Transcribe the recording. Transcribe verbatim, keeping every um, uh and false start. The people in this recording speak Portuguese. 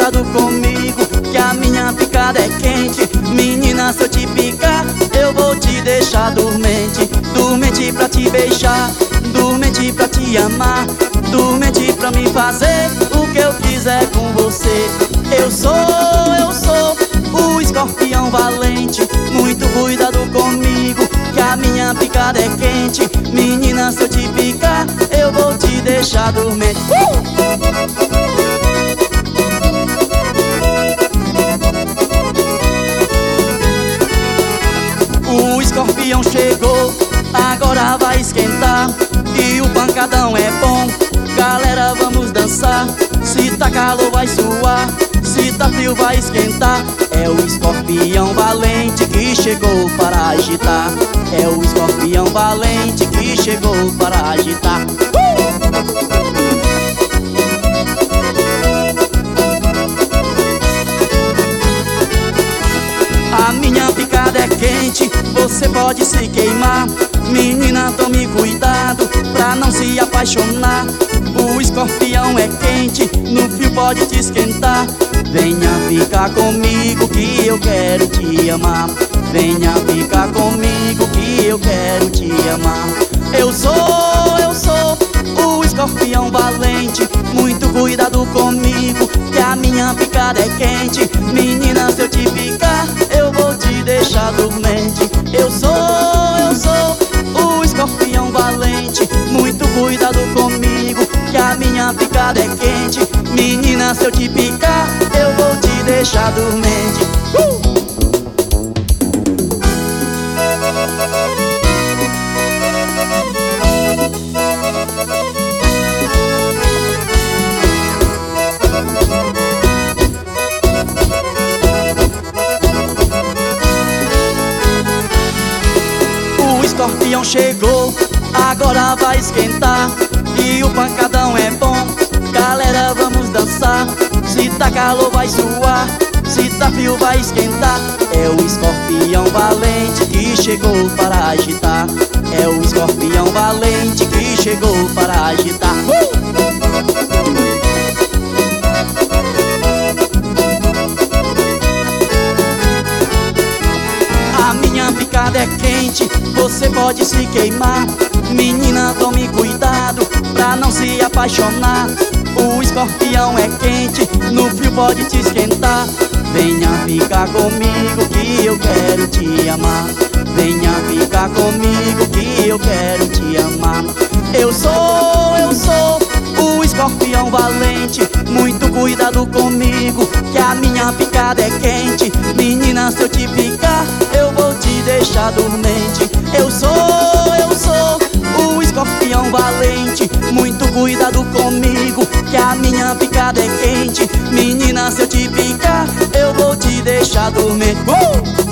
cuidado comigo, que a minha picada é quente. Menina, se eu te picar, eu vou te deixar dormente. Dormente pra te beijar, dormente pra te amar, dormente pra me fazer o que eu quiser com você. Eu sou, eu sou o escorpião valente. Muito cuidado comigo, que a minha picada é quente. Menina, se eu te picar, eu vou te deixar dormente. uh! O escorpião chegou, agora vai esquentar, e o pancadão é bom. Galera, vamos dançar. Se tá calor vai suar, se tá frio vai esquentar. É o escorpião valente que chegou para agitar. É o escorpião valente que chegou para agitar. uh! A minha picada é quente, você pode se queimar. Menina, tome cuidado pra não se apaixonar. O escorpião é quente, no frio pode te esquentar. Venha ficar comigo que eu quero te amar. Venha ficar comigo que eu quero te amar. Eu sou, eu sou o escorpião valente. Muito cuidado comigo, que a minha picada é quente. Menina, se eu te picar, eu vou te deixar dormente. Eu sou, eu sou o escorpião valente. Muito cuidado comigo, que a minha picada é quente. Menina, se eu te picar, eu vou te deixar dormente. uh! O escorpião chegou, agora vai esquentar, e o pancadão é bom. Galera, vamos dançar. Se tá calor vai suar, se tá frio vai esquentar. É o escorpião valente que chegou para agitar. É o escorpião valente que chegou para agitar. uh! A minha picada é quente, você pode se queimar. Menina, tome cuidado pra não se apaixonar. O escorpião é quente, no frio pode te esquentar. Venha ficar comigo que eu quero te amar. Venha ficar comigo que eu quero te amar. Eu sou, eu sou o escorpião valente. Muito cuidado comigo, que a minha picada é quente. Menina, se eu te picar, eu vou te deixar dormente. Eu sou, eu sou o escorpião valente. Muito cuidado comigo, que a minha picada é quente. Menina, se eu te picar, eu vou te deixar dormente. uh!